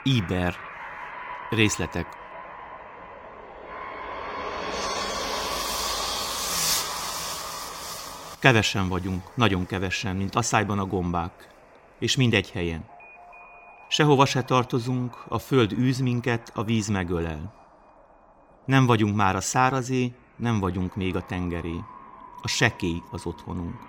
Iber. Részletek. Kevesen vagyunk, nagyon kevesen, mint asszályban a gombák, és mindegy helyen. Sehova se tartozunk, a föld űz minket, a víz megölel. Nem vagyunk már a szárazé, nem vagyunk még a tengeré. A sekély az otthonunk.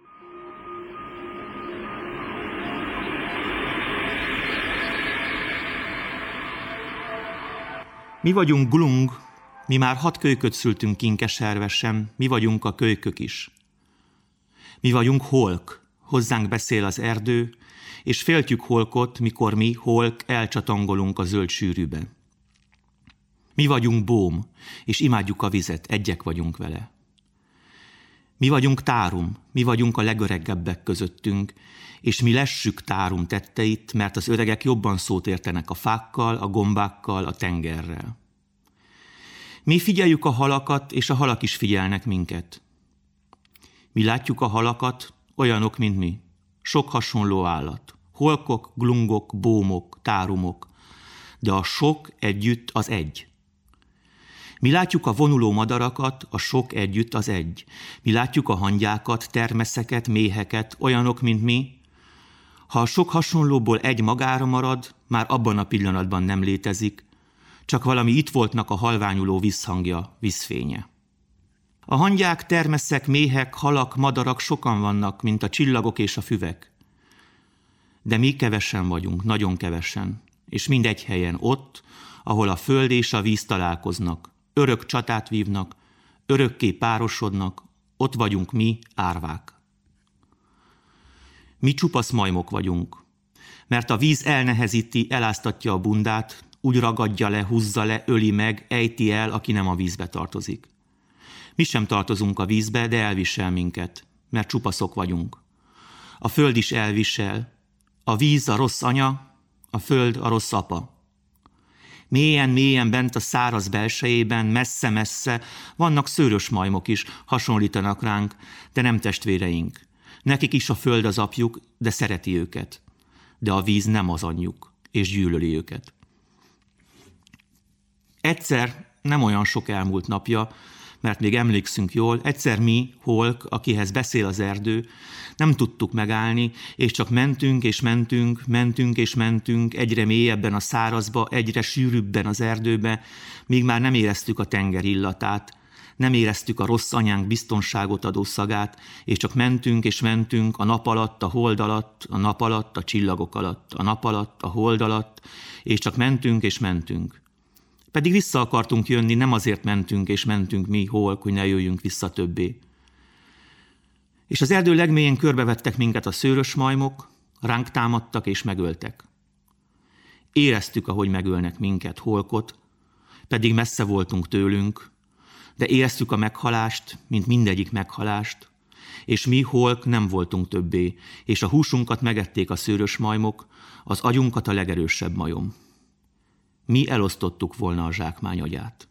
Mi vagyunk glung, mi már 6 kölyköt szültünk Kinkeservesen, mi vagyunk a kölykök is. Mi vagyunk holk, hozzánk beszél az erdő, és féltjük holkot, mikor mi, holk, elcsatangolunk a zöld sűrűbe. Mi vagyunk bóm, és imádjuk a vizet, egyek vagyunk vele. Mi vagyunk tárum, mi vagyunk a legöregebbek közöttünk, és mi lessük tárum tetteit, mert az öregek jobban szót értenek a fákkal, a gombákkal, a tengerrel. Mi figyeljük a halakat, és a halak is figyelnek minket. Mi látjuk a halakat, olyanok, mint mi. Sok hasonló állat. Holkok, glungok, bómok, tárumok. De a sok együtt az egy. Mi látjuk a vonuló madarakat, a sok együtt az egy. Mi látjuk a hangyákat, termeszeket, méheket, olyanok, mint mi. Ha a sok hasonlóból egy magára marad, már abban a pillanatban nem létezik, csak valami itt voltnak a halványuló vízhangja, vízfénye. A hangyák, termeszek, méhek, halak, madarak sokan vannak, mint a csillagok és a füvek. De mi kevesen vagyunk, nagyon kevesen, és mindegy helyen ott, ahol a föld és a víz találkoznak, örök csatát vívnak, örökké párosodnak, ott vagyunk mi, árvák. Mi csupasz majmok vagyunk, mert a víz elnehezíti, eláztatja a bundát, úgy ragadja le, húzza le, öli meg, ejti el, aki nem a vízbe tartozik. Mi sem tartozunk a vízbe, de elvisel minket, mert csupaszok vagyunk. A föld is elvisel, a víz a rossz anya, a föld a rossz apa. Mélyen-mélyen bent a száraz belsejében, messze-messze vannak szőrös majmok is, hasonlítanak ránk, de nem testvéreink. Nekik is a föld az apjuk, de szereti őket. De a víz nem az anyjuk, és gyűlöli őket. Egyszer, nem olyan sok elmúlt napja, mert még emlékszünk jól, egyszer mi, holk, akihez beszél az erdő, nem tudtuk megállni, és csak mentünk és mentünk, mentünk és mentünk, egyre mélyebben a szárazba, egyre sűrűbben az erdőbe, míg már nem éreztük a tenger illatát, nem éreztük a rossz anyánk biztonságot adó szagát, és csak mentünk és mentünk a nap alatt, a hold alatt, a nap alatt, a csillagok alatt, a nap alatt, a hold alatt, és csak mentünk és mentünk. Pedig vissza akartunk jönni, nem azért mentünk és mentünk mi, holk, hogy ne jöjjünk vissza többé. És az erdő legmélyén körbevettek minket a szőrös majmok, ránk támadtak és megöltek. Éreztük, ahogy megölnek minket, holkot, pedig messze voltunk tőlünk, de éreztük a meghalást, mint mindegyik meghalást, és mi, holk, nem voltunk többé, és a húsunkat megették a szőrös majmok, az agyunkat a legerősebb majom. Mi elosztottuk volna a zsákmány agyát.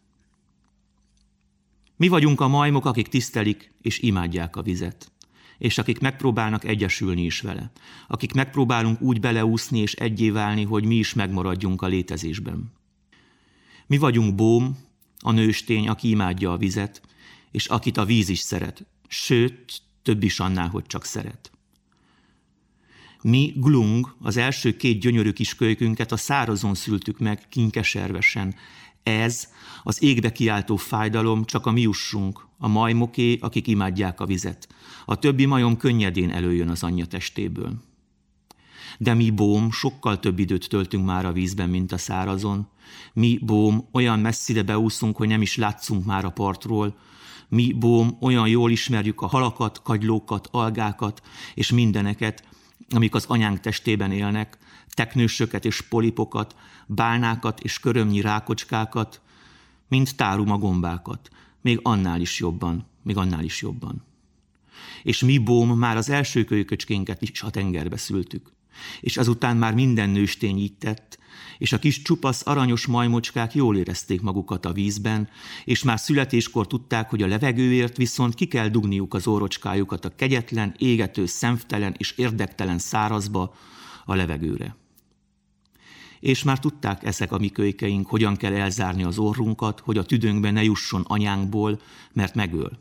Mi vagyunk a majmok, akik tisztelik és imádják a vizet, és akik megpróbálnak egyesülni is vele, akik megpróbálunk úgy beleúszni és egyé válni, hogy mi is megmaradjunk a létezésben. Mi vagyunk bóm, a nőstény, aki imádja a vizet, és akit a víz is szeret, sőt, több is annál, hogy csak szeret. Mi, glung, az első 2 gyönyörű kis kölykünket a szárazon szültük meg Kinkeservesen. Ez, az égbe kiáltó fájdalom csak a mi jussunk, a majmoké, akik imádják a vizet. A többi majom könnyedén előjön az anyja testéből. De mi, bóm, sokkal több időt töltünk már a vízben, mint a szárazon. Mi, bóm, olyan messzire beúszunk, hogy nem is látszunk már a partról. Mi, bóm, olyan jól ismerjük a halakat, kagylókat, algákat és mindeneket, amik az anyánk testében élnek, teknősöket és polipokat, bálnákat és körömnyi rákocskákat, mint tárum a gombákat, még annál is jobban. És mi, bóm, már az első kölyköcskénket is a tengerbe szültük, és azután már minden nőstény így tett, és a kis csupasz aranyos majmocskák jól érezték magukat a vízben, és már születéskor tudták, hogy a levegőért viszont ki kell dugniuk az órocskájukat a kegyetlen, égető, szemtelen és érdektelen szárazba, a levegőre. És már tudták ezek a mi kölykeink, hogyan kell elzárni az orrunkat, hogy a tüdőnkbe ne jusson anyánkból, mert megöl.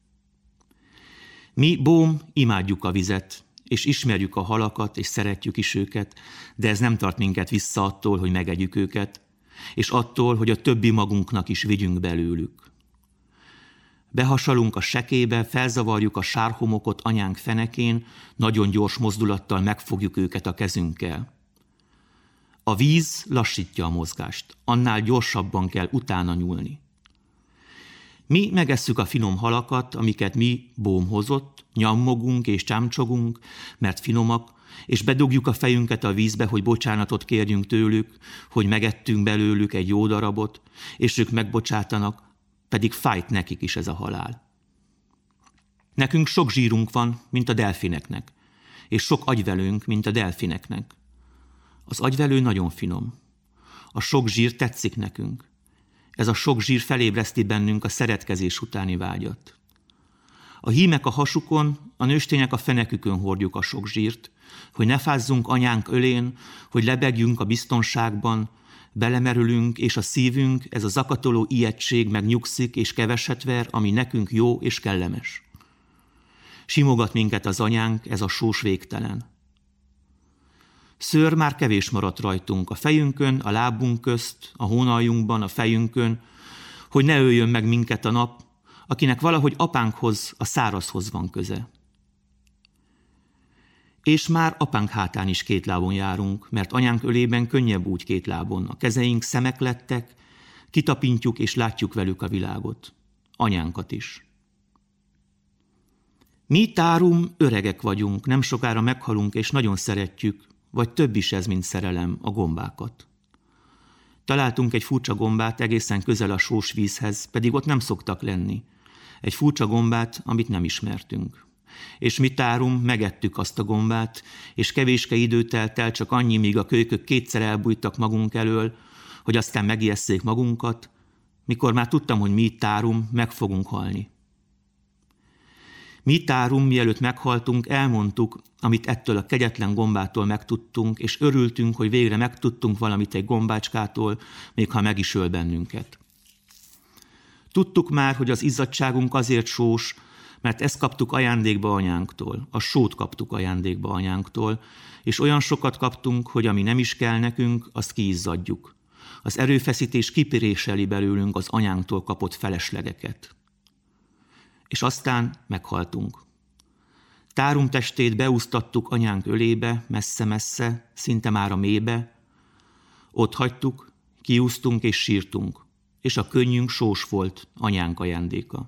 Mi, Bóm, imádjuk a vizet, és ismerjük a halakat, és szeretjük is őket, de ez nem tart minket vissza attól, hogy megegyük őket, és attól, hogy a többi magunknak is vigyünk belőlük. Behasalunk a sekébe, felzavarjuk a sárhomokot anyánk fenekén, nagyon gyors mozdulattal megfogjuk őket a kezünkkel. A víz lassítja a mozgást, annál gyorsabban kell utána nyúlni. Mi megesszük a finom halakat, amiket mi, Bóm hozott, nyammogunk és csámcsogunk, mert finomak, és bedugjuk a fejünket a vízbe, hogy bocsánatot kérjünk tőlük, hogy megettünk belőlük egy jó darabot, és ők megbocsátanak, pedig fájt nekik is ez a halál. Nekünk sok zsírunk van, mint a delfineknek, és sok agyvelőnk, mint a delfineknek. Az agyvelő nagyon finom. A sok zsír tetszik nekünk. Ez a sok zsír felébreszti bennünk a szeretkezés utáni vágyat. A hímek a hasukon, a nőstények a fenekükön hordjuk a sok zsírt, hogy ne fázzunk anyánk ölén, hogy lebegjünk a biztonságban, belemerülünk, és a szívünk, ez a zakatoló ijegység megnyugszik és keveset ver, ami nekünk jó és kellemes. Simogat minket az anyánk, ez a sós végtelen. Szőr már kevés maradt rajtunk, a fejünkön, a lábunk közt, a hónaljunkban, a fejünkön, hogy ne öljön meg minket a nap, akinek valahogy apánkhoz, a szárazhoz van köze. És már apánk hátán is két lábon járunk, mert anyánk ölében könnyebb úgy két lábon. A kezeink szemek lettek, kitapintjuk és látjuk velük a világot. Anyánkat is. Mi, Tárum, öregek vagyunk, nem sokára meghalunk és nagyon szeretjük, vagy több is ez, mint szerelem, a gombákat. Találtunk egy furcsa gombát egészen közel a sós vízhez, pedig ott nem szoktak lenni. Egy furcsa gombát, amit nem ismertünk. És mi, Tárum, megettük azt a gombát, és kevéske idő telt el, csak annyi, míg a kölykök kétszer elbújtak magunk elől, hogy aztán megijesszék magunkat, mikor már tudtam, hogy mi, Tárum, meg fogunk halni. Mi, Tárum, mielőtt meghaltunk, elmondtuk, amit ettől a kegyetlen gombától megtudtunk, és örültünk, hogy végre megtudtunk valamit egy gombácskától, még ha meg is öl bennünket. Tudtuk már, hogy az izzadságunk azért sós, mert ezt kaptuk ajándékba anyánktól, a sót kaptuk ajándékba anyánktól, és olyan sokat kaptunk, hogy ami nem is kell nekünk, azt kiizzadjuk. Az erőfeszítés kipiréseli belőlünk az anyánktól kapott feleslegeket. És aztán meghaltunk. Tárum testét beúsztattuk anyánk ölébe, messze-messze, szinte már a mélybe. Ott hagytuk, kiúztunk és sírtunk, és a könnyünk sós volt anyánk ajándéka.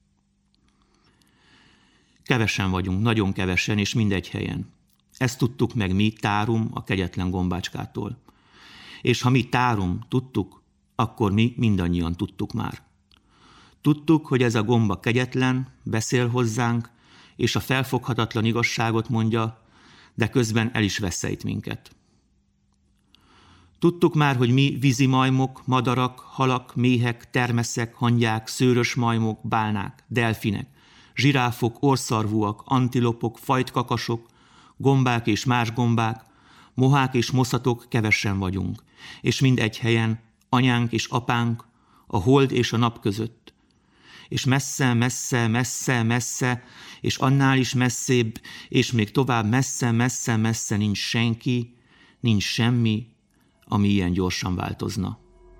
Kevesen vagyunk, nagyon kevesen, és mindegy helyen. Ezt tudtuk meg mi, Tárum, a kegyetlen gombácskától. És ha mi, Tárum, tudtuk, akkor mi mindannyian tudtuk már. Tudtuk, hogy ez a gomba kegyetlen, beszél hozzánk, és a felfoghatatlan igazságot mondja, de közben el is veszejt minket. Tudtuk már, hogy mi vízimajmok, madarak, halak, méhek, termeszek, hangyák, szőrös majmok, bálnák, delfinek, zsiráfok, orszarvúak, antilopok, fajtkakasok, gombák és más gombák, mohák és moszatok kevesen vagyunk, és mind egy helyen, anyánk és apánk, a hold és a nap között, és messze, messze, messze, messze, és annál is messzébb, és még tovább messze, messze, messze nincs senki, nincs semmi, ami ilyen gyorsan változna.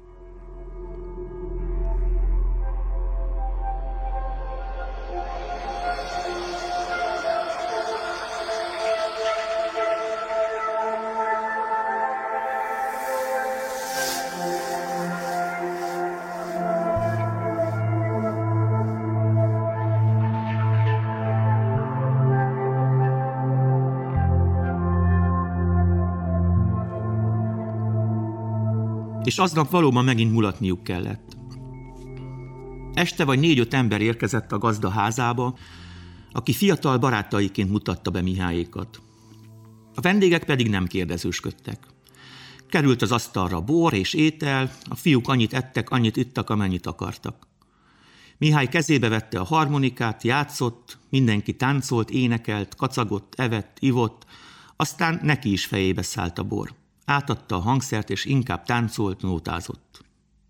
És aznap valóban megint mulatniuk kellett. Este vagy 4-5 ember érkezett a gazda házába, aki fiatal barátaiként mutatta be Mihályékat. A vendégek pedig nem kérdezősködtek. Került az asztalra bor és étel, a fiúk annyit ettek, annyit ittak, amennyit akartak. Mihály kezébe vette a harmonikát, játszott, mindenki táncolt, énekelt, kacagott, evett, ivott, aztán neki is fejébe szállt a bor. Átadta a hangszert, és inkább táncolt, nótázott.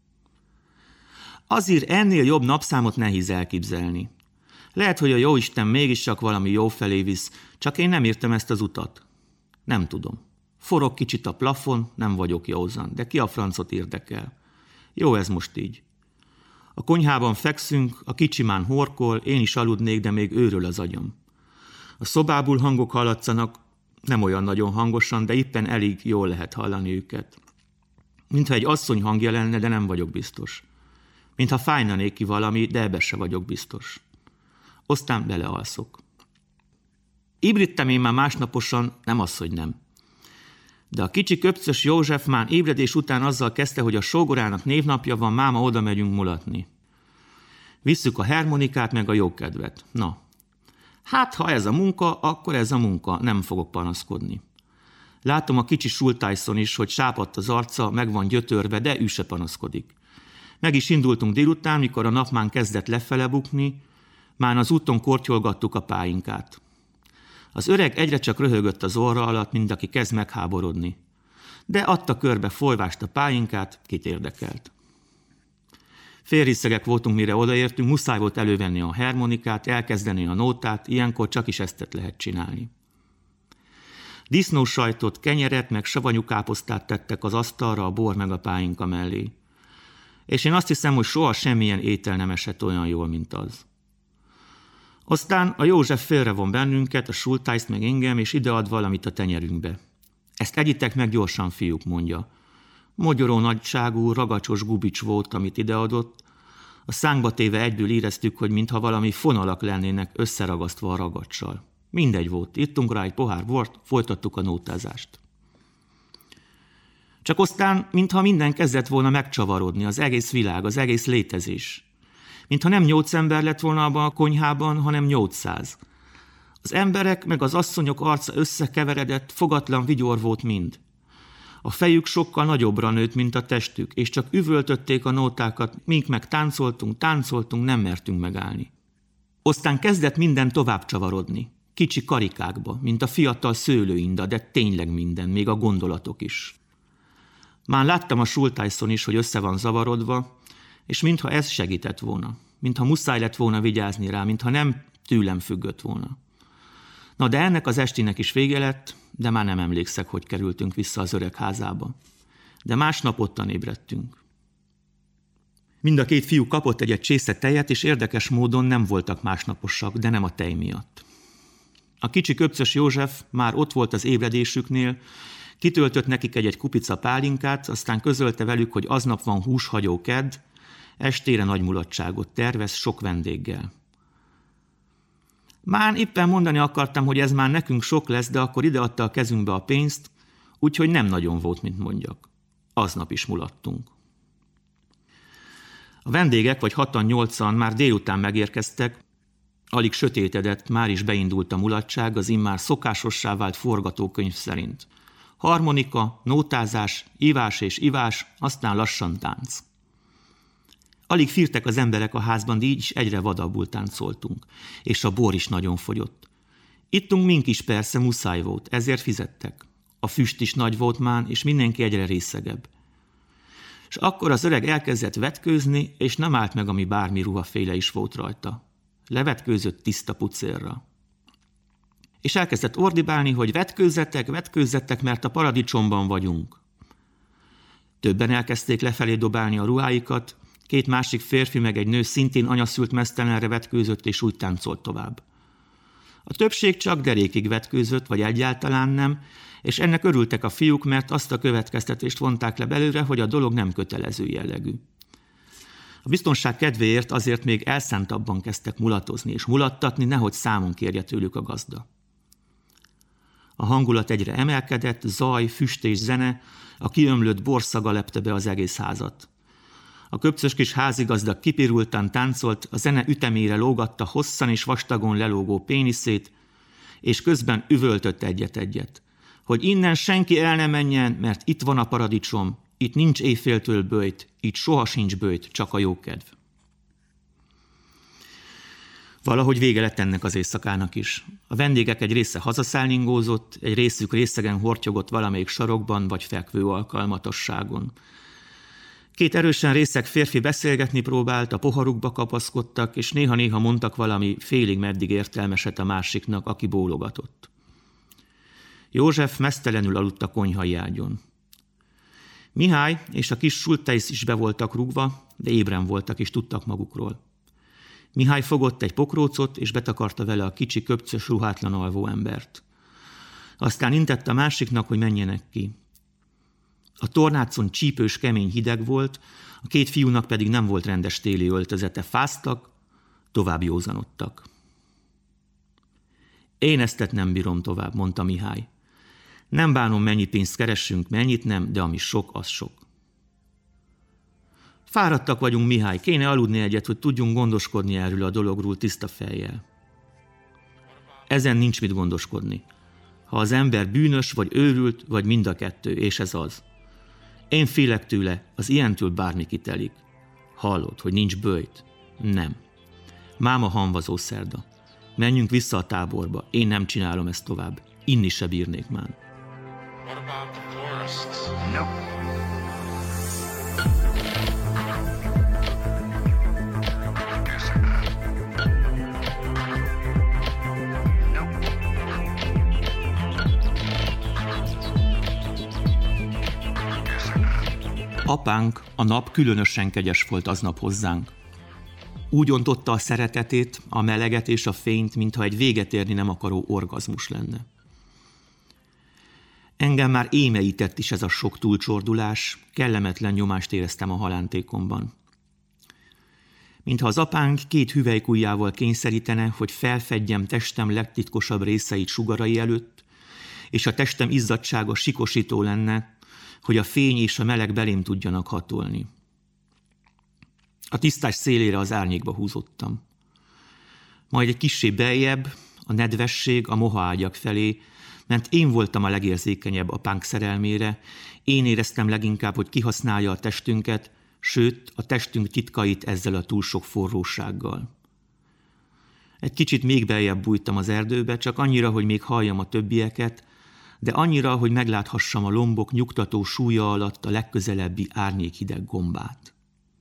Azért ennél jobb napszámot nehéz elképzelni. Lehet, hogy a jóisten mégis csak valami jó felé visz, csak én nem értem ezt az utat. Nem tudom. Forog kicsit a plafon, nem vagyok józan, de ki a francot érdekel. Jó ez most így. A konyhában fekszünk, a kicsimán horkol, én is aludnék, de még őröl az agyam. A szobából hangok hallatszanak, nem olyan nagyon hangosan, de éppen elég jól lehet hallani őket. Mintha egy asszony hangja lenne, de nem vagyok biztos. Mintha fájna néki valami, de ebbe se vagyok biztos. Aztán belealszok. Ébredtem én már másnaposan, nem az, hogy nem. De a kicsi köpcös József már ébredés után azzal kezdte, hogy a sógorának névnapja van, máma, oda megyünk mulatni. Visszük a harmonikát meg a jókedvet. Na, hát ha ez a munka, akkor ez a munka, nem fogok panaszkodni. Látom a kicsi Schultheiszon is, hogy sápadt az arca, meg van gyötörve, de ő se panaszkodik. Meg is indultunk délután, mikor a nap már kezdett lefele bukni, már az úton kortyolgattuk a páinkát. Az öreg egyre csak röhögött az orra alatt, mint aki kezd megháborodni. De adta körbe folyvást a páinkát, kit érdekelt. Félriszegek voltunk, mire odaértünk, muszáj volt elővenni a harmonikát, elkezdeni a nótát, ilyenkor csak is ezt lehet csinálni. Disznósajtot, kenyeret meg savanyú káposztát tettek az asztalra a bor meg a páinka mellé. És én azt hiszem, hogy soha semmilyen étel nem esett olyan jól, mint az. Aztán a József félrevon bennünket, a Schultheiszt meg engem, és idead valamit a tenyerünkbe. Ezt egyitek meg gyorsan, fiúk, mondja. Mogyoró nagyságú, ragacsos gubics volt, amit ideadott. A szánkba téve egyből éreztük, hogy mintha valami fonalak lennének összeragasztva a ragacsal. Mindegy volt, ittunk rá egy pohár bort, folytattuk a nótázást. Csak aztán, mintha minden kezdett volna megcsavarodni, az egész világ, az egész létezés. Mintha nem 8 ember lett volna abban a konyhában, hanem 800. Az emberek meg az asszonyok arca összekeveredett, fogatlan vigyor volt mind. A fejük sokkal nagyobbra nőtt, mint a testük, és csak üvöltötték a nótákat, mink meg táncoltunk, nem mertünk megállni. Aztán kezdett minden tovább csavarodni, kicsi karikákba, mint a fiatal szőlőinda, de tényleg minden, még a gondolatok is. Már láttam a Schultheiszon is, hogy össze van zavarodva, és mintha ez segített volna, mintha muszáj lett volna vigyázni rá, mintha nem tőlem függött volna. Na de ennek az estének is vége lett, de már nem emlékszek, hogy kerültünk vissza az öreg házába. De másnap ottan ébredtünk. Mind a 2 fiú kapott egy csésze tejet, és érdekes módon nem voltak másnaposak, de nem a tej miatt. A kicsi köpcös József már ott volt az ébredésüknél, kitöltött nekik egy kupica pálinkát, aztán közölte velük, hogy aznap van húshagyó kedd, estére nagy mulatságot tervez sok vendéggel. Már éppen mondani akartam, hogy ez már nekünk sok lesz, de akkor ideadta a kezünkbe a pénzt, úgyhogy nem nagyon volt, mint mondjak. Aznap is mulattunk. A vendégek, vagy 6-8-an már délután megérkeztek, alig sötétedett, már is beindult a mulatság az immár szokásossá vált forgatókönyv szerint. Harmonika, nótázás, ivás és ivás, aztán lassan tánc. Alig fírtek az emberek a házban, de így is egyre vadabbul táncoltunk, és a bor is nagyon fogyott. Ittunk mink is persze, muszáj volt, ezért fizettek. A füst is nagy volt már, és mindenki egyre részegebb. És akkor az öreg elkezdett vetkőzni, és nem állt meg, ami bármi ruhaféle is volt rajta. Levetkőzött tiszta pucérra. És elkezdett ordibálni, hogy vetkőzzetek, mert a paradicsomban vagyunk. Többen elkezdték lefelé dobálni a ruháikat, 2 másik férfi meg egy nő szintén anyaszült meztelenre vetkőzött, és úgy táncolt tovább. A többség csak derékig vetkőzött, vagy egyáltalán nem, és ennek örültek a fiúk, mert azt a következtetést vonták le belőle, hogy a dolog nem kötelező jellegű. A biztonság kedvéért azért még elszántabban kezdtek mulatozni és mulattatni, nehogy számon kérje tőlük a gazda. A hangulat egyre emelkedett, zaj, füst és zene, a kiömlött borszaga lepte be az egész házat. A köpcös kis házigazda kipirultan táncolt, a zene ütemére lógatta hosszan és vastagon lelógó péniszét, és közben üvöltött egyet-egyet, hogy innen senki el ne menjen, mert itt van a paradicsom, itt nincs éjféltől böjt, itt soha sincs böjt, csak a jókedv. Valahogy vége lett ennek az éjszakának is. A vendégek egy része hazaszállingózott, egy részük részegen hortyogott valamelyik sarokban vagy fekvő alkalmatosságon. Két erősen részeg férfi beszélgetni próbált, a poharukba kapaszkodtak, és néha-néha mondtak valami félig meddig értelmeset a másiknak, aki bólogatott. József meztelenül aludt a konyhai ágyon. Mihály és a kis Schultheis is be voltak rúgva, de ébren voltak és tudtak magukról. Mihály fogott egy pokrócot, és betakarta vele a kicsi, köpcös, ruhátlan alvó embert. Aztán intett a másiknak, hogy menjenek ki. A tornácon csípős, kemény hideg volt, a két fiúnak pedig nem volt rendes téli öltözete. Fáztak, tovább józanodtak. Én eztet nem bírom tovább, mondta Mihály. Nem bánom, mennyi pénzt keressünk, mennyit nem, de ami sok, az sok. Fáradtak vagyunk, Mihály, kéne aludni egyet, hogy tudjunk gondoskodni erről a dologról tiszta fejjel. Ezen nincs mit gondoskodni. Ha az ember bűnös, vagy őrült, vagy mind a kettő, és ez az. Én félek tőle, az ilyentől bármi kitelik. Hallod, hogy nincs böjt? Nem. Máma hamvazó szerda. Menjünk vissza a táborba, én nem csinálom ezt tovább. Inni se bírnék már. What about the forests? Nope. Apánk, a nap különösen kegyes volt aznap hozzánk. Úgy ontotta a szeretetét, a meleget és a fényt, mintha egy véget érni nem akaró orgazmus lenne. Engem már émeített is ez a sok túlcsordulás, kellemetlen nyomást éreztem a halántékomban. Mintha az apánk két hüvelykujjával kényszerítene, hogy felfedjem testem legtitkosabb részeit sugarai előtt, és a testem izzadtsága sikosító lenne, hogy a fény és a meleg belém tudjanak hatolni. A tisztás szélére az árnyékba húzottam. Majd egy kissé beljebb, a nedvesség, a moha ágyak felé, mert én voltam a legérzékenyebb apánk szerelmére, én éreztem leginkább, hogy kihasználja a testünket, sőt, a testünk titkait ezzel a túl sok forrósággal. Egy kicsit még beljebb bújtam az erdőbe, csak annyira, hogy még halljam a többieket, de annyira, hogy megláthassam a lombok nyugtató súlya alatt a legközelebbi árnyékhideg gombát.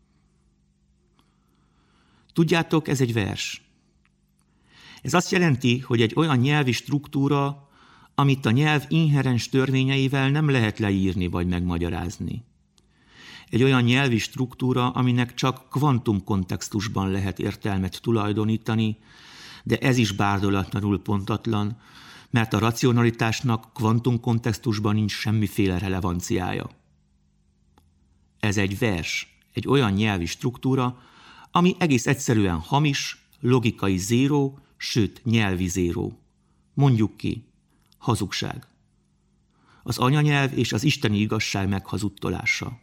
Tudjátok, ez egy vers. Ez azt jelenti, hogy egy olyan nyelvi struktúra, amit a nyelv inherens törvényeivel nem lehet leírni vagy megmagyarázni. Egy olyan nyelvi struktúra, aminek csak kvantumkontextusban lehet értelmet tulajdonítani, de ez is bárdolatlanul pontatlan, mert a racionalitásnak kvantumkontextusban nincs semmiféle relevanciája. Ez egy vers, egy olyan nyelvi struktúra, ami egész egyszerűen hamis, logikai zéró, sőt nyelvi zéró. Mondjuk ki, hazugság. Az anyanyelv és az isteni igazság meghazudtolása.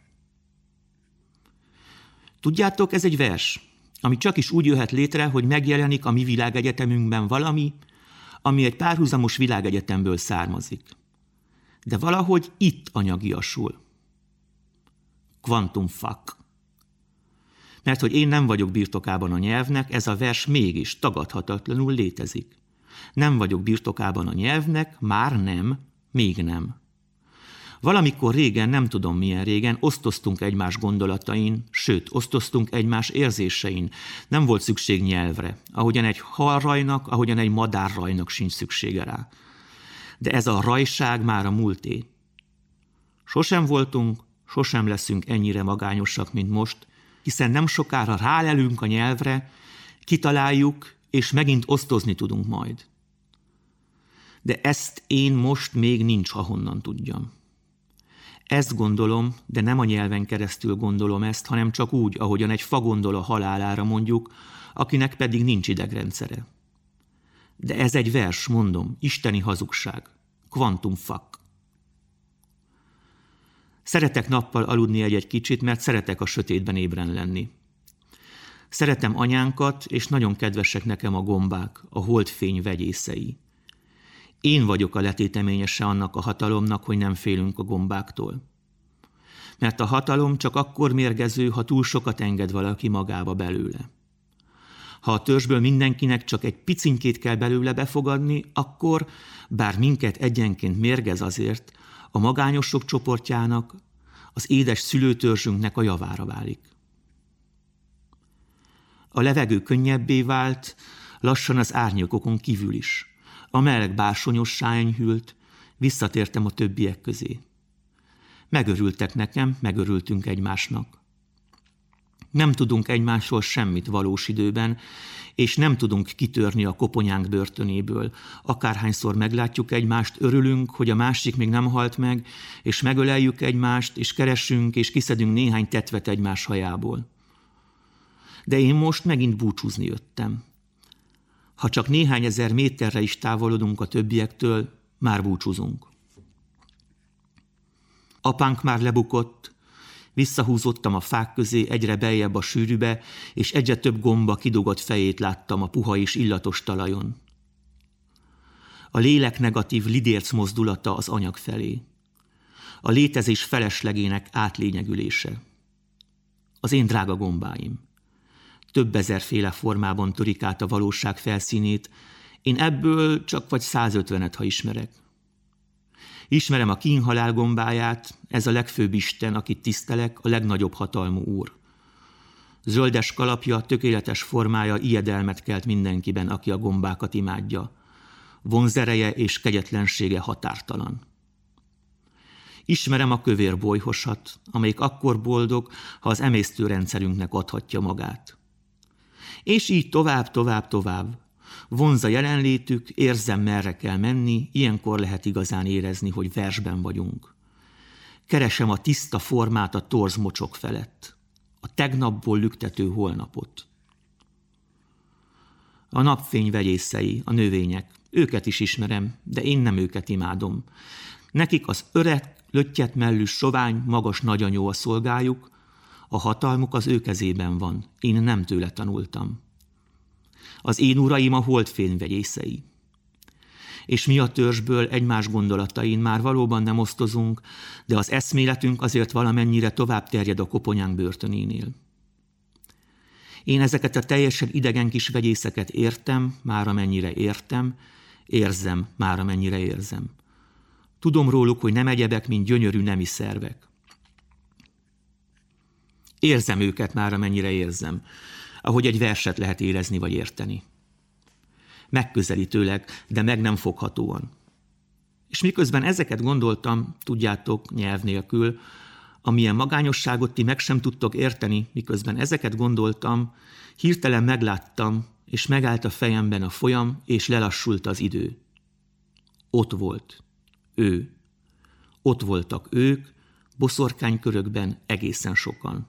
Tudjátok, ez egy vers, ami csak is úgy jöhet létre, hogy megjelenik a mi világegyetemünkben valami, ami egy párhuzamos világegyetemből származik. De valahogy itt anyagiasul. Quantum fuck. Mert hogy én nem vagyok birtokában a nyelvnek, ez a vers mégis tagadhatatlanul létezik. Nem vagyok birtokában a nyelvnek, már nem, még nem. Valamikor régen, nem tudom milyen régen, osztoztunk egymás gondolatain, sőt, osztoztunk egymás érzésein. Nem volt szükség nyelvre, ahogyan egy halrajnak, ahogyan egy madárrajnak sincs szüksége rá. De ez a rajság már a múlté. Sosem voltunk, sosem leszünk ennyire magányosak, mint most, hiszen nem sokára rálelünk a nyelvre, kitaláljuk, és megint osztozni tudunk majd. De ezt én most még nincs, ahonnan tudjam. Ezt gondolom, de nem a nyelven keresztül gondolom ezt, hanem csak úgy, ahogyan egy fa gondol a halálára mondjuk, akinek pedig nincs idegrendszere. De ez egy vers, mondom, isteni hazugság. Quantum fuck. Szeretek nappal aludni egy kicsit, mert szeretek a sötétben ébren lenni. Szeretem anyánkat, és nagyon kedvesek nekem a gombák, a holdfény vegyészei. Én vagyok a letéteményese annak a hatalomnak, hogy nem félünk a gombáktól. Mert a hatalom csak akkor mérgező, ha túl sokat enged valaki magába belőle. Ha a törzsből mindenkinek csak egy picinkét kell belőle befogadni, akkor, bár minket egyenként mérgez azért, a magányosok csoportjának, az édes szülőtörzsünknek a javára válik. A levegő könnyebbé vált, lassan az árnyékokon kívül is. A meleg bársonyossá enyhült, visszatértem a többiek közé. Megörültek nekem, megörültünk egymásnak. Nem tudunk egymásról semmit valós időben, és nem tudunk kitörni a koponyánk börtönéből. Akárhányszor meglátjuk egymást, örülünk, hogy a másik még nem halt meg, és megöleljük egymást, és keresünk, és kiszedünk néhány tetvet egymás hajából. De én most megint búcsúzni jöttem. Ha csak néhány ezer méterre is távolodunk a többiektől, már búcsúzunk. Apánk már lebukott, visszahúzottam a fák közé egyre beljebb a sűrűbe, és egyre több gomba kidugott fejét láttam a puha és illatos talajon. A lélek negatív lidérc mozdulata az anyag felé. A létezés feleslegének átlényegülése. Az én drága gombáim. Több ezerféle formában törik át a valóság felszínét, én ebből csak vagy 150-et, ha ismerek. Ismerem a kínhalál gombáját, ez a legfőbb Isten, akit tisztelek, a legnagyobb hatalmú úr. Zöldes kalapja, tökéletes formája ijedelmet kelt mindenkiben, aki a gombákat imádja. Vonzereje és kegyetlensége határtalan. Ismerem a kövér bolyhosat, amelyik akkor boldog, ha az emésztőrendszerünknek adhatja magát. És így tovább. Vonz a jelenlétük, érzem, merre kell menni, ilyenkor lehet igazán érezni, hogy versben vagyunk. Keresem a tiszta formát a torz mocsok felett, a tegnapból lüktető holnapot. A napfény vegyészei, a növények, őket is ismerem, de én nem őket imádom. Nekik az öreg, löttyet mellű, sovány, magas nagyanyó a szolgájuk, a hatalmuk az ő kezében van, én nem tőle tanultam. Az én uraim a holdfény vegyészei. És mi a törzsből egymás gondolatain már valóban nem osztozunk, de az eszméletünk azért valamennyire tovább terjed a koponyánk börtönénél. Én ezeket a teljesen idegen kis vegyészeket értem, már amennyire értem, érzem, már amennyire érzem. Tudom róluk, hogy nem egyebek, mint gyönyörű nemi szervek. Érzem őket már, amennyire érzem, ahogy egy verset lehet érezni vagy érteni. Megközelítőleg, de meg nem foghatóan. És miközben ezeket gondoltam, tudjátok, nyelv nélkül, amilyen magányosságot ti meg sem tudtok érteni, miközben ezeket gondoltam, hirtelen megláttam, és megállt a fejemben a folyam, és lelassult az idő. Ott volt. Ő. Ott voltak ők, boszorkánykörökben egészen sokan.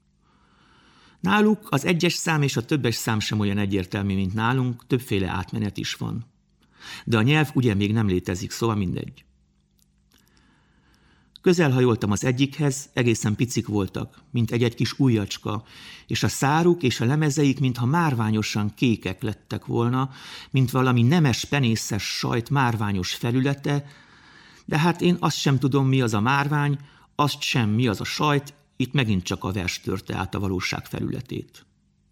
Náluk az egyes szám és a többes szám sem olyan egyértelmű, mint nálunk, többféle átmenet is van. De a nyelv ugye még nem létezik, szóval mindegy. Közelhajoltam az egyikhez, egészen picik voltak, mint egy kis ujjacska, és a száruk és a lemezeik mintha márványosan kékek lettek volna, mint valami nemes penészes sajt márványos felülete, de hát én azt sem tudom, mi az a márvány, azt sem, mi az a sajt, itt megint csak a vers törte át a valóság felületét.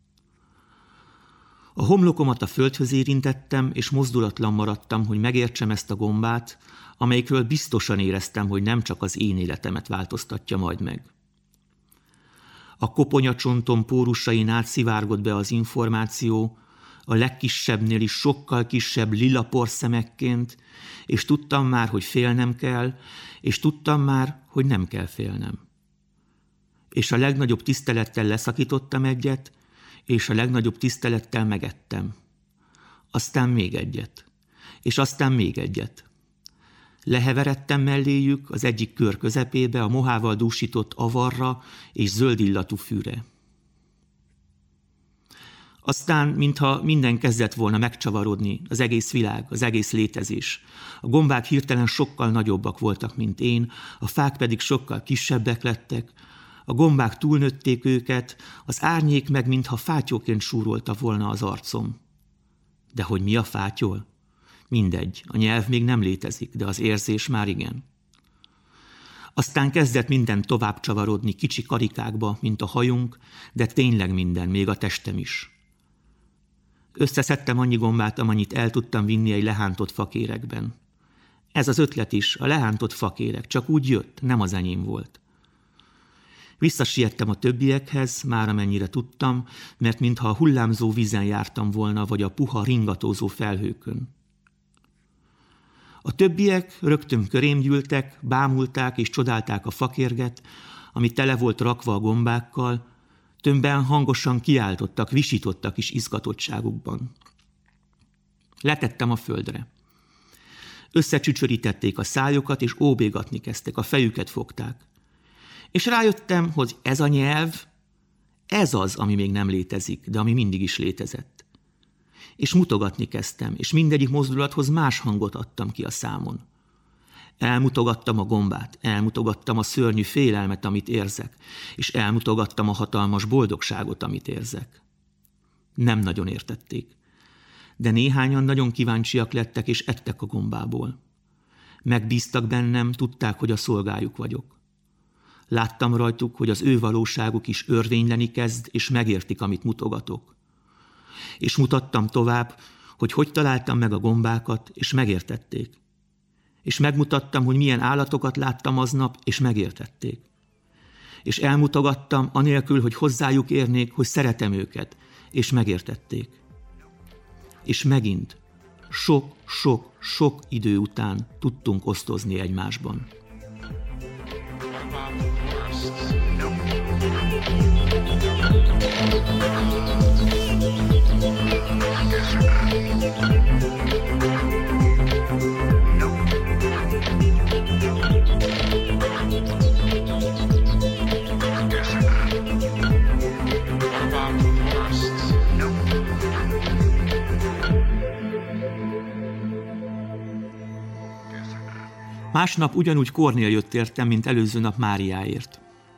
A homlokomat a földhöz érintettem, és mozdulatlan maradtam, hogy megértsem ezt a gombát, amelyikről biztosan éreztem, hogy nem csak az én életemet változtatja majd meg. A koponyacsontom pórusain át szivárgott be az információ, a legkisebbnél is sokkal kisebb lila porszemekként, és tudtam már, hogy félnem kell, és tudtam már, hogy nem kell félnem. És a legnagyobb tisztelettel leszakítottam egyet, és a legnagyobb tisztelettel megettem. Aztán még egyet, és aztán még egyet. Leheveredtem melléjük az egyik kör közepébe, a mohával dúsított avarra és zöld illatú fűre. Aztán, mintha minden kezdett volna megcsavarodni, az egész világ, az egész létezés. A gombák hirtelen sokkal nagyobbak voltak, mint én, a fák pedig sokkal kisebbek lettek, a gombák túlnőtték őket, az árnyék meg mintha fátyóként súrolta volna az arcom. De hogy mi a fátyol? Mindegy, a nyelv még nem létezik, de az érzés már igen. Aztán kezdett minden tovább csavarodni kicsi karikákba, mint a hajunk, de tényleg minden, még a testem is. Összeszedtem annyi gombát, amennyit el tudtam vinni egy lehántott fakérekben. Ez az ötlet is, a lehántott fakérek, csak úgy jött, nem az enyém volt. Visszasiettem a többiekhez, már amennyire tudtam, mert mintha a hullámzó vízen jártam volna, vagy a puha, ringatózó felhőkön. A többiek rögtön körém gyűltek, bámulták és csodálták a fakérget, ami tele volt rakva a gombákkal, többen hangosan kiáltottak, visítottak is izgatottságukban. Letettem a földre. Összecsücsörítették a szájukat, és óbégatni kezdtek, a fejüket fogták. És rájöttem, hogy ez a nyelv, ez az, ami még nem létezik, de ami mindig is létezett. És mutogatni kezdtem, és mindegyik mozdulathoz más hangot adtam ki a számon. Elmutogattam a gombát, elmutogattam a szörnyű félelmet, amit érzek, és elmutogattam a hatalmas boldogságot, amit érzek. Nem nagyon értették, de néhányan nagyon kíváncsiak lettek, és ettek a gombából. Megbíztak bennem, tudták, hogy a szolgájuk vagyok. Láttam rajtuk, hogy az ő valóságuk is örvényleni kezd, és megértik, amit mutogatok. És mutattam tovább, hogy találtam meg a gombákat, és megértették. És megmutattam, hogy milyen állatokat láttam aznap, és megértették. És elmutogattam, anélkül, hogy hozzájuk érnék, hogy szeretem őket, és megértették. És megint, sok idő után tudtunk osztozni egymásban. Másnap ugyanúgy Kornél jött értem, mint előző nap Máriáért.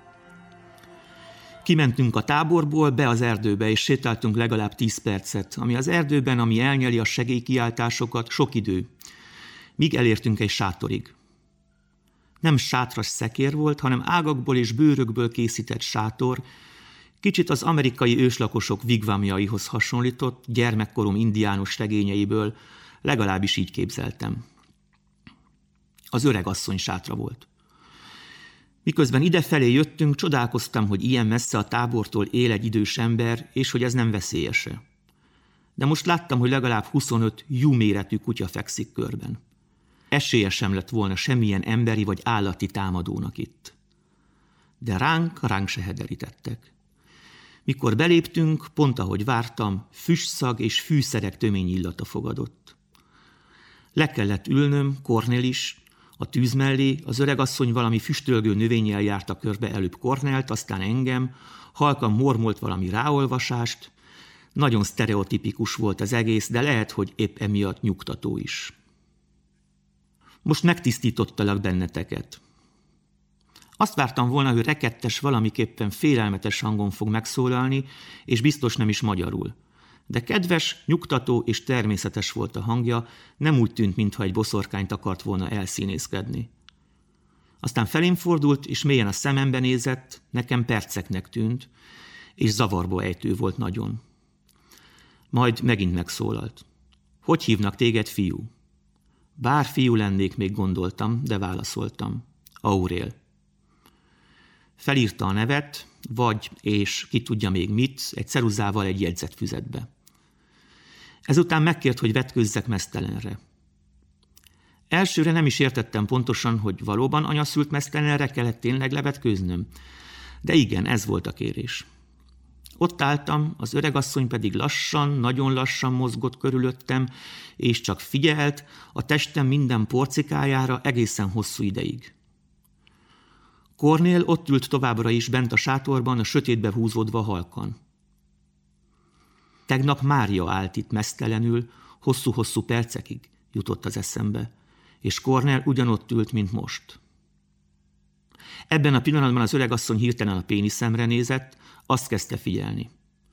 Kimentünk a táborból be az erdőbe, és sétáltunk legalább 10 percet, ami az erdőben, ami elnyeli a segélykiáltásokat, sok idő, míg elértünk egy sátorig. Nem sátras szekér volt, hanem ágakból és bőrökből készített sátor, kicsit az amerikai őslakosok vigvamjaihoz hasonlított, gyermekkorom indiánus regényeiből, legalábbis így képzeltem. Az öregasszony sátra volt. Miközben idefelé jöttünk, csodálkoztam, hogy ilyen messze a tábortól él egy idős ember, és hogy ez nem veszélyese. De most láttam, hogy legalább 25 jú-méretű kutya fekszik körben. Esélye sem lett volna semmilyen emberi vagy állati támadónak itt. De ránk se hederítettek. Mikor beléptünk, pont ahogy vártam, füstszag és fűszerek tömény illata fogadott. Le kellett ülnöm, Kornél is, a tűz mellé, az öregasszony valami füstölgő növényjel járta körbe, előbb Kornélt, aztán engem, halkan mormolt valami ráolvasást. Nagyon sztereotipikus volt az egész, de lehet, hogy épp emiatt nyugtató is. Most megtisztítottalak benneteket. Azt vártam volna, hogy rekettes, valamiképpen félelmetes hangon fog megszólalni, és biztos nem is magyarul. De kedves, nyugtató és természetes volt a hangja, nem úgy tűnt, mintha egy boszorkányt akart volna elszínészkedni. Aztán felém fordult, és mélyen a szemembe nézett, nekem perceknek tűnt, és zavarba ejtő volt nagyon. Majd megint megszólalt. Hogy hívnak téged, fiú? Bár fiú lennék, még gondoltam, de válaszoltam. Aurél. Felírta a nevet, vagy, és ki tudja még mit, egy ceruzával egy jegyzetfüzetbe. Ezután megkért, hogy vetkőzzek meztelenre. Elsőre nem is értettem pontosan, hogy valóban anyaszült meztelenre kellett tényleg levetkőznöm, de igen, ez volt a kérés. Ott álltam, az öregasszony pedig lassan, nagyon lassan mozgott körülöttem, és csak figyelt a testem minden porcikájára egészen hosszú ideig. Kornél ott ült továbbra is bent a sátorban, a sötétbe húzódva halkan. Tegnap Mária állt itt meztelenül, hosszú-hosszú percekig, jutott az eszembe, és Kornél ugyanott ült, mint most. Ebben a pillanatban az öregasszony hirtelen a péniszemre nézett, azt kezdte figyelni.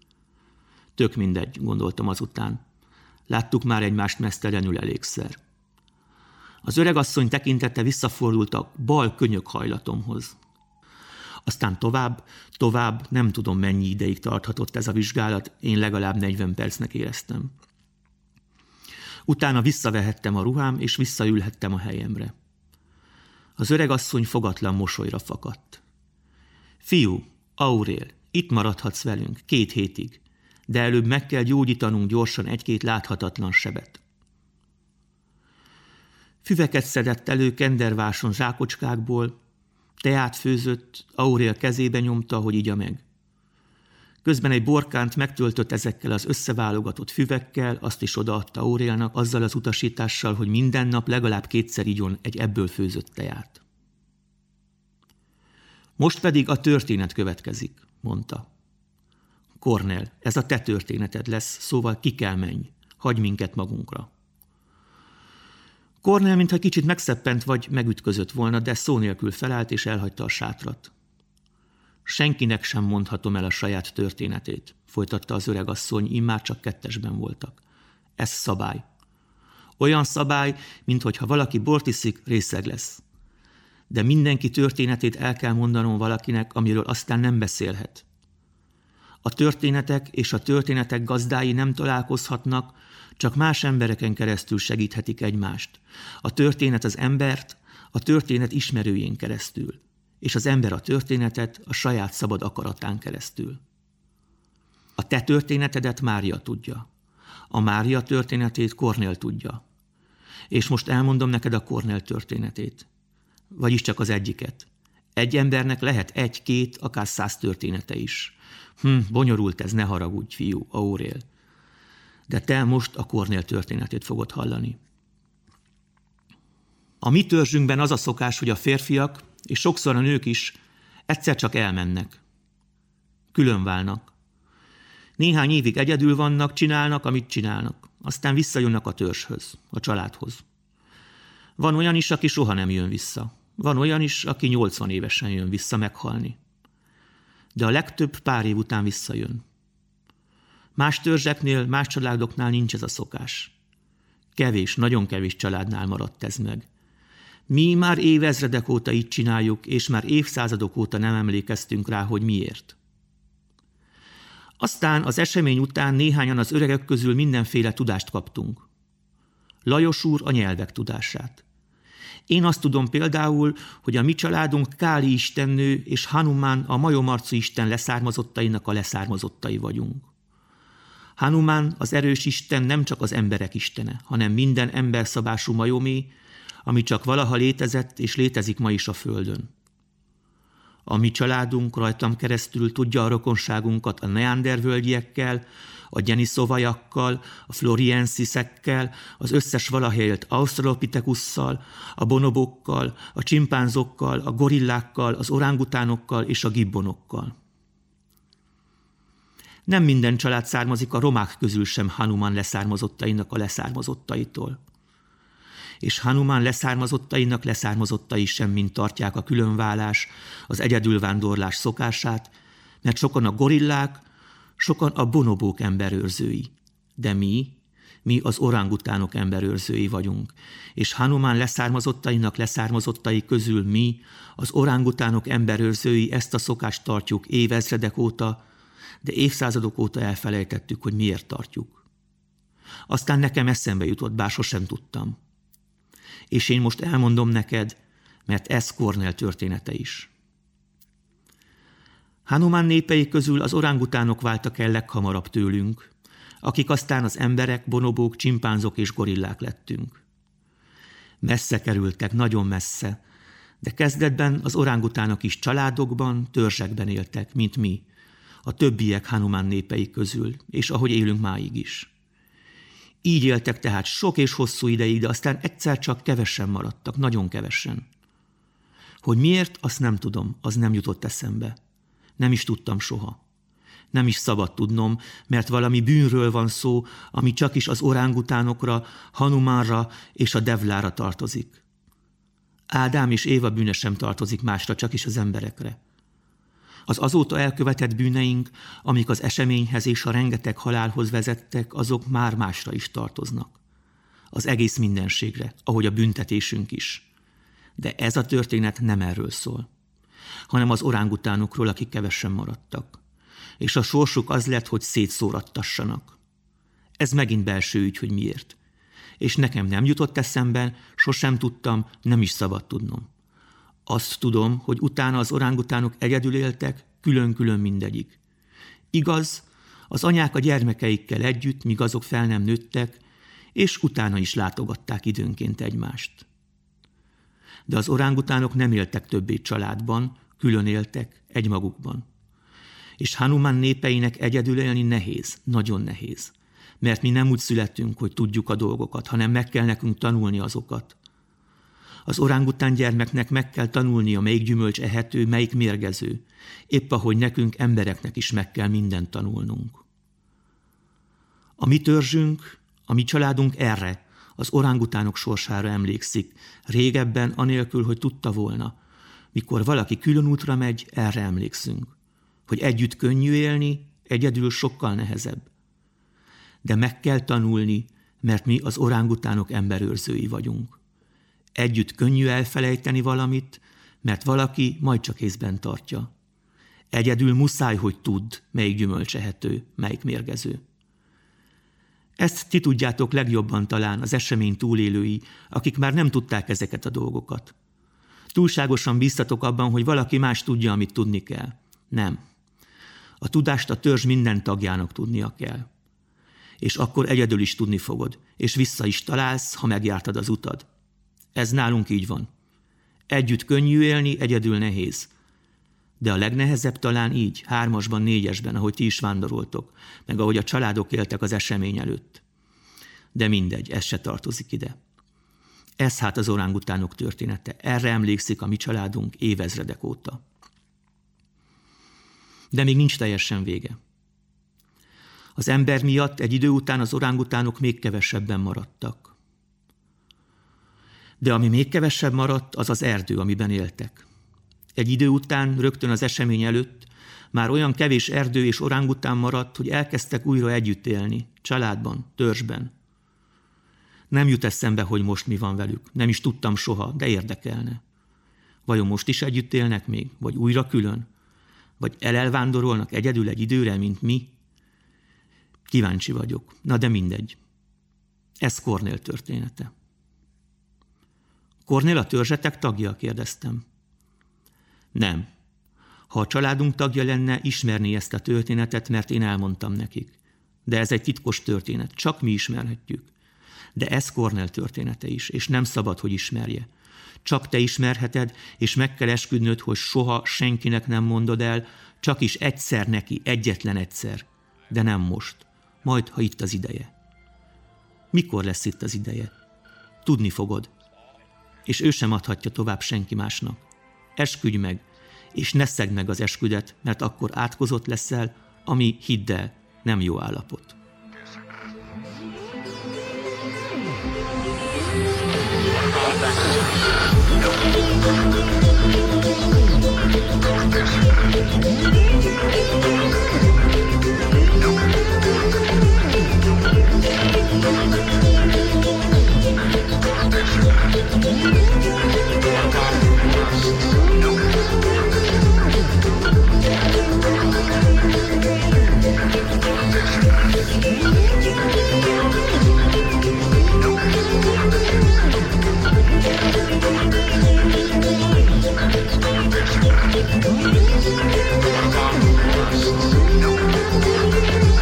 Tök mindegy, gondoltam azután. Láttuk már egymást meztelenül elégszer. Az öregasszony tekintete visszafordult a bal könyökhajlatomhoz. Aztán tovább, nem tudom mennyi ideig tarthatott ez a vizsgálat, én legalább 40 percnek éreztem. Utána visszavehettem a ruhám, és visszaülhettem a helyemre. Az öregasszony fogatlan mosolyra fakadt. Fiú, Aurél, itt maradhatsz velünk 2 hétig, de előbb meg kell gyógyítanunk gyorsan 1-2 láthatatlan sebet. Füveket szedett elő kenderváson zsákocskákból, teát főzött, Aurél kezébe nyomta, hogy igya meg. Közben egy borkánt megtöltött ezekkel az összeválogatott füvekkel, azt is odaadta Aurélnak azzal az utasítással, hogy minden nap legalább 2-szer igyon egy ebből főzött teát. Most pedig a történet következik, mondta. Cornél, ez a te történeted lesz, szóval ki kell menj, hagyj minket magunkra. Cornél mintha kicsit megszeppent vagy megütközött volna, de szó nélkül felállt és elhagyta a sátrat. Senkinek sem mondhatom el a saját történetét, folytatta az öregasszony, immár csak 2-esben voltak. Ez szabály. Olyan szabály, minthogyha valaki bort iszik, részeg lesz. De mindenki történetét el kell mondanom valakinek, amiről aztán nem beszélhet. A történetek és a történetek gazdái nem találkozhatnak, csak más embereken keresztül segíthetik egymást. A történet az embert, a történet ismerőjén keresztül, és az ember a történetet a saját szabad akaratán keresztül. A te történetedet Mária tudja. A Mária történetét Cornél tudja. És most elmondom neked a Cornél történetét. Vagyis csak az egyiket. Egy embernek lehet 1-2, akár 100 története is. Bonyolult ez, ne haragudj, fiú, Aurél. De te most a Cornél történetét fogod hallani. A mi törzsünkben az a szokás, hogy a férfiak, és sokszor a nők is egyszer csak elmennek. Különválnak. Néhány évig egyedül vannak, csinálnak, amit csinálnak. Aztán visszajönnek a törzshöz, a családhoz. Van olyan is, aki soha nem jön vissza. Van olyan is, aki 80 évesen jön vissza meghalni. De a legtöbb pár év után visszajön. Más törzseknél, más családoknál nincs ez a szokás. Kevés, nagyon kevés családnál maradt ez meg. Mi már évezredek óta így csináljuk, és már évszázadok óta nem emlékeztünk rá, hogy miért. Aztán az esemény után néhányan az öregek közül mindenféle tudást kaptunk. Lajos úr a nyelvek tudását. Én azt tudom például, hogy a mi családunk Káli istennő és Hanuman a majomarcú isten leszármazottainak a leszármazottai vagyunk. Hanuman, az erős isten nem csak az emberek istene, hanem minden emberszabású majomé, ami csak valaha létezett és létezik ma is a földön. A mi családunk rajtam keresztül tudja a rokonságunkat a neandervölgyiekkel, a gyeniszovajakkal, a floriensisekkel, az összes valaha élt australopithekusszal, a bonobókkal, a csimpánzokkal, a gorillákkal, az orángutánokkal és a gibbonokkal. Nem minden család származik a romák közül sem Hanuman leszármazottainak a leszármazottaitól. És Hanuman leszármazottainak leszármazottai sem mind tartják a különválás, az egyedülvándorlás szokását, mert sokan a gorillák, sokan a bonobók emberőrzői. De mi az orángutánok emberőrzői vagyunk, és Hanuman leszármazottainak leszármazottai közül mi, az orángutánok emberőrzői ezt a szokást tartjuk évezredek óta, de évszázadok óta elfelejtettük, hogy miért tartjuk. Aztán nekem eszembe jutott, bár sosem tudtam. És én most elmondom neked, mert ez Cornél története is. Hanuman népei közül az orángutánok váltak el leghamarabb tőlünk, akik aztán az emberek, bonobók, csimpánzok és gorillák lettünk. Messze kerültek, nagyon messze, de kezdetben az orángutánok is családokban, törzsekben éltek, mint mi, a többiek Hanuman népei közül, és ahogy élünk máig is. Így éltek tehát sok és hosszú ideig, de aztán egyszer csak kevesen maradtak, nagyon kevesen. Hogy miért, azt nem tudom, az nem jutott eszembe. Nem is tudtam soha. Nem is szabad tudnom, mert valami bűnről van szó, ami csak is az orángutánokra, Hanumanra és a Devlára tartozik. Ádám és Éva bűne sem tartozik másra, csak is az emberekre. Az azóta elkövetett bűneink, amik az eseményhez és a rengeteg halálhoz vezettek, azok már másra is tartoznak. Az egész mindenségre, ahogy a büntetésünk is. De ez a történet nem erről szól. hanem az orángutánokról, akik kevesen maradtak. És a sorsuk az lett, hogy szétszórattassanak. Ez megint belső ügy, hogy miért. És nekem nem jutott eszembe, sosem tudtam, nem is szabad tudnom. Azt tudom, hogy utána az orángutánok egyedül éltek, külön-külön mindegyik. Igaz, az anyák a gyermekeikkel együtt, míg azok fel nem nőttek, és utána is látogatták időnként egymást. De az orángutánok nem éltek többé családban, külön éltek egymagukban. És Hanuman népeinek egyedül élni nehéz, nagyon nehéz. Mert mi nem úgy születtünk, hogy tudjuk a dolgokat, hanem meg kell nekünk tanulni azokat. Az orángután gyermeknek meg kell tanulnia, melyik gyümölcs ehető, melyik mérgező. Épp ahogy nekünk, embereknek is meg kell mindent tanulnunk. A mi törzsünk, a mi családunk erre, az orángutánok sorsára emlékszik, régebben anélkül, hogy tudta volna. Mikor valaki külön útra megy, erre emlékszünk. Hogy együtt könnyű élni, egyedül sokkal nehezebb. De meg kell tanulni, mert mi az orángutánok emberőrzői vagyunk. Együtt könnyű elfelejteni valamit, mert valaki majd csak észben tartja. Egyedül muszáj, hogy tudd, melyik gyümölcs ehető, melyik mérgező. Ezt ti tudjátok legjobban talán az esemény túlélői, akik már nem tudták ezeket a dolgokat. Túlságosan bíztatok abban, hogy valaki más tudja, amit tudni kell. Nem. A tudást a törzs minden tagjának tudnia kell. És akkor egyedül is tudni fogod, és vissza is találsz, ha megjártad az utad. Ez nálunk így van. Együtt könnyű élni, egyedül nehéz. De a legnehezebb talán így, 3-asban, 4-esben, ahogy ti is vándoroltok, meg ahogy a családok éltek az esemény előtt. De mindegy, ez se tartozik ide. Ez hát az orángutánok története. Erre emlékszik a mi családunk évezredek óta. De még nincs teljesen vége. Az ember miatt egy idő után az orángutánok még kevesebben maradtak. De ami még kevesebb maradt, az az erdő, amiben éltek. Egy idő után, rögtön az esemény előtt, már olyan kevés erdő és orángután maradt, hogy elkezdtek újra együtt élni, családban, törzsben. Nem jut eszembe, hogy most mi van velük. Nem is tudtam soha, de érdekelne. Vajon most is együtt élnek még? Vagy újra külön? Vagy elvándorolnak egyedül egy időre, mint mi? Kíváncsi vagyok. Na de mindegy. Ez Kornél története. Kornél a törzsetek tagja? Kérdeztem. Nem. Ha a családunk tagja lenne, ismerné ezt a történetet, mert én elmondtam nekik. De ez egy titkos történet, csak mi ismerhetjük. De ez Kornél története is, és nem szabad, hogy ismerje. Csak te ismerheted, és meg kell esküdnöd, hogy soha senkinek nem mondod el, csak is egyszer neki, egyetlen egyszer. De nem most. Majd, ha itt az ideje. Mikor lesz itt az ideje? Tudni fogod. És ő sem adhatja tovább senki másnak. Esküdj meg, és ne szegd meg az esküdet, mert akkor átkozott leszel, ami, hidd el, nem jó állapot.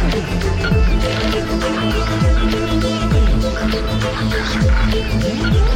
Desert.